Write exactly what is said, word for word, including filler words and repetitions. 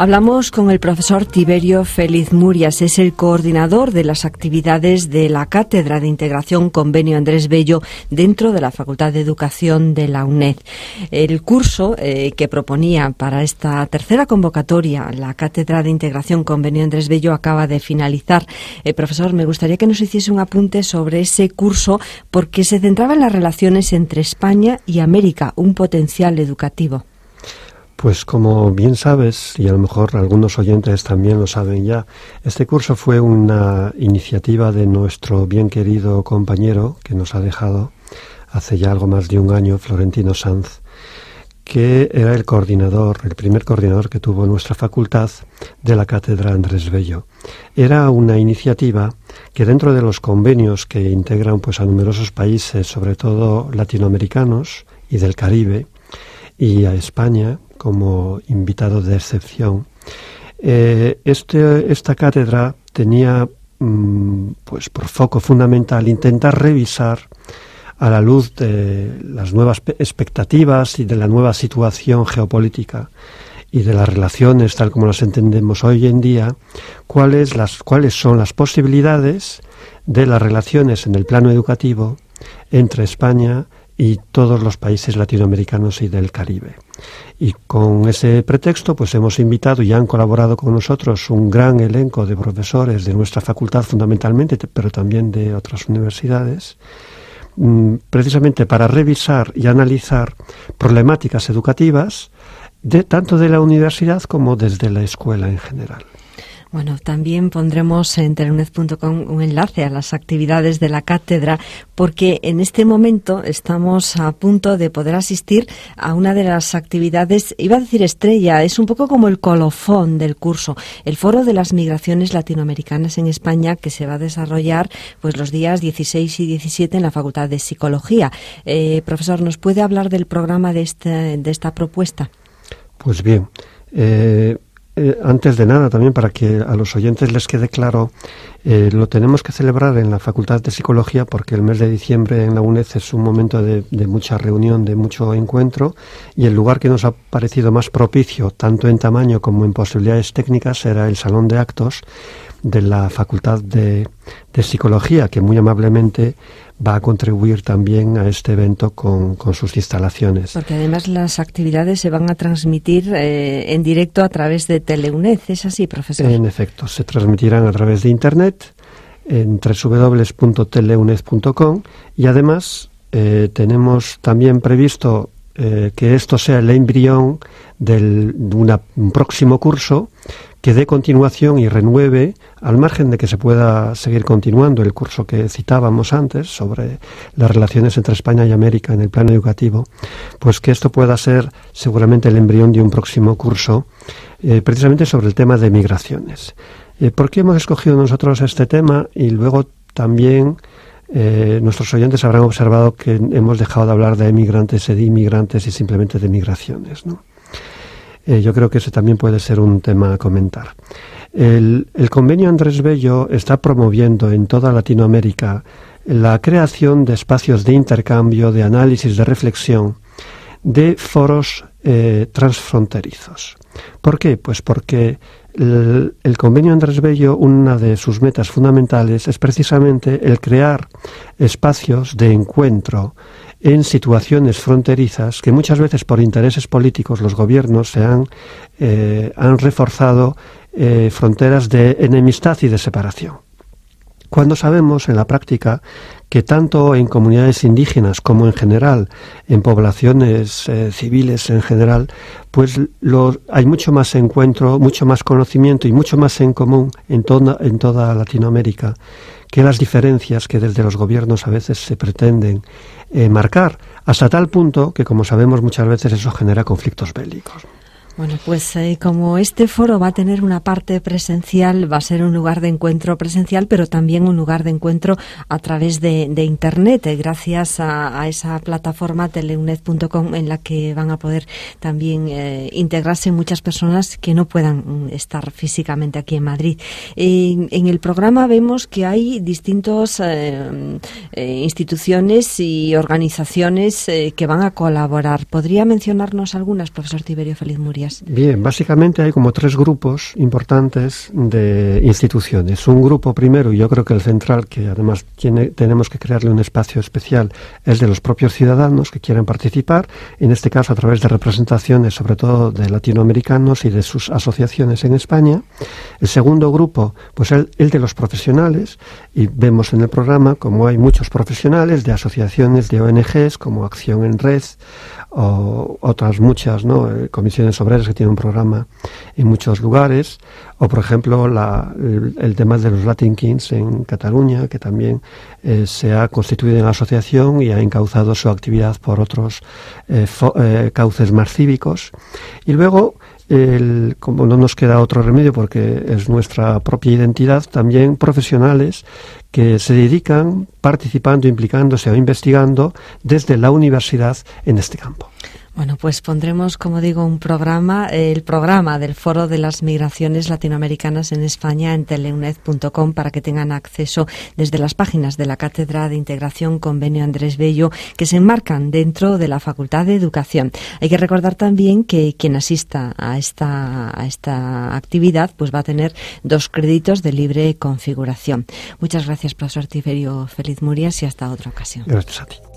Hablamos con el profesor Tiberio Félix Murias, es el coordinador de las actividades de la Cátedra de Integración Convenio Andrés Bello dentro de la Facultad de Educación de la UNED. El curso eh, que proponía para esta tercera convocatoria la Cátedra de Integración Convenio Andrés Bello acaba de finalizar. Eh, profesor, me gustaría que nos hiciese un apunte sobre ese curso porque se centraba en las relaciones entre España y América, un potencial educativo. Pues como bien sabes, y a lo mejor algunos oyentes también lo saben ya, este curso fue una iniciativa de nuestro bien querido compañero que nos ha dejado hace ya algo más de un año, Florentino Sanz, que era el coordinador, el primer coordinador que tuvo nuestra facultad de la Cátedra Andrés Bello. Era una iniciativa que dentro de los convenios que integran pues a numerosos países, sobre todo latinoamericanos y del Caribe, y a España como invitado de excepción, eh, este, esta cátedra tenía mmm, pues por foco fundamental intentar revisar a la luz de las nuevas expectativas y de la nueva situación geopolítica y de las relaciones tal como las entendemos hoy en día, cuáles, las, cuáles son las posibilidades de las relaciones en el plano educativo entre España y todos los países latinoamericanos y del Caribe. Y con ese pretexto pues hemos invitado y han colaborado con nosotros un gran elenco de profesores de nuestra facultad fundamentalmente, pero también de otras universidades, precisamente para revisar y analizar problemáticas educativas de tanto de la universidad como desde la escuela en general. Bueno, también pondremos en teleuned punto com un enlace a las actividades de la cátedra porque en este momento estamos a punto de poder asistir a una de las actividades, iba a decir estrella, es un poco como el colofón del curso, el Foro de las Migraciones Latinoamericanas en España, que se va a desarrollar pues los días dieciséis y diecisiete en la Facultad de Psicología. Eh, profesor, ¿nos puede hablar del programa de, este, de esta propuesta? Pues bien, eh... Eh, antes de nada, también para que a los oyentes les quede claro, eh, lo tenemos que celebrar en la Facultad de Psicología porque el mes de diciembre en la UNED es un momento de, de mucha reunión, de mucho encuentro, y el lugar que nos ha parecido más propicio, tanto en tamaño como en posibilidades técnicas, era el Salón de Actos de la Facultad de, de Psicología, que muy amablemente va a contribuir también a este evento con, con sus instalaciones. Porque además las actividades se van a transmitir eh, en directo a través de Teleuned, ¿es así, profesor? En efecto, se transmitirán a través de Internet en doble u doble u doble u punto teleuned punto com y además eh, tenemos también previsto eh, que esto sea el embrión del, de una, un próximo curso que dé continuación y renueve, al margen de que se pueda seguir continuando el curso que citábamos antes sobre las relaciones entre España y América en el plano educativo, pues que esto pueda ser seguramente el embrión de un próximo curso, eh, precisamente sobre el tema de migraciones. Eh, ¿Por qué hemos escogido nosotros este tema? Y luego también eh, nuestros oyentes habrán observado que hemos dejado de hablar de emigrantes y de inmigrantes y simplemente de migraciones, ¿no? Eh, yo creo que ese también puede ser un tema a comentar. El, el convenio Andrés Bello está promoviendo en toda Latinoamérica la creación de espacios de intercambio, de análisis, de reflexión, de foros eh, transfronterizos. ¿Por qué? Pues porque el, el convenio Andrés Bello, una de sus metas fundamentales es precisamente el crear espacios de encuentro en situaciones fronterizas que muchas veces por intereses políticos los gobiernos se han, eh, han reforzado eh, fronteras de enemistad y de separación. Cuando sabemos en la práctica que tanto en comunidades indígenas como en general, en poblaciones eh, civiles en general, pues lo, hay mucho más encuentro, mucho más conocimiento y mucho más en común en toda, en toda Latinoamérica que las diferencias que desde los gobiernos a veces se pretenden eh, marcar, hasta tal punto que, como sabemos, muchas veces eso genera conflictos bélicos. Bueno, pues eh, como este foro va a tener una parte presencial, va a ser un lugar de encuentro presencial, pero también un lugar de encuentro a través de, de Internet, eh, gracias a, a esa plataforma teleuned punto com en la que van a poder también eh, integrarse muchas personas que no puedan estar físicamente aquí en Madrid. Eh, en el programa vemos que hay distintas eh, eh, instituciones y organizaciones eh, que van a colaborar. ¿Podría mencionarnos algunas, profesor Tiberio Félix Murias? Murias? Bien, básicamente hay como tres grupos importantes de instituciones. Un grupo primero, y yo creo que el central, que además tiene, tenemos que crearle un espacio especial, es de los propios ciudadanos que quieran participar, en este caso a través de representaciones, sobre todo de latinoamericanos y de sus asociaciones en España. El segundo grupo, pues el, el de los profesionales, y vemos en el programa como hay muchos profesionales de asociaciones, de O N Ges, como Acción en Red, o otras muchas, ¿no? Comisiones obreras que tienen un programa en muchos lugares, o por ejemplo la, el, el tema de los Latin Kings en Cataluña, que también eh, se ha constituido en asociación y ha encauzado su actividad por otros eh, fo, eh, cauces más cívicos. Y luego, el, como no nos queda otro remedio porque es nuestra propia identidad, también profesionales que se dedican participando, implicándose o investigando desde la universidad en este campo. Bueno, pues pondremos, como digo, un programa, el programa del Foro de las Migraciones Latinoamericanas en España en teleuned punto com para que tengan acceso desde las páginas de la Cátedra de Integración Convenio Andrés Bello, que se enmarcan dentro de la Facultad de Educación. Hay que recordar también que quien asista a esta, a esta actividad pues va a tener dos créditos de libre configuración. Muchas gracias, profesor Tiberio Félix Murias, y hasta otra ocasión. Gracias a ti.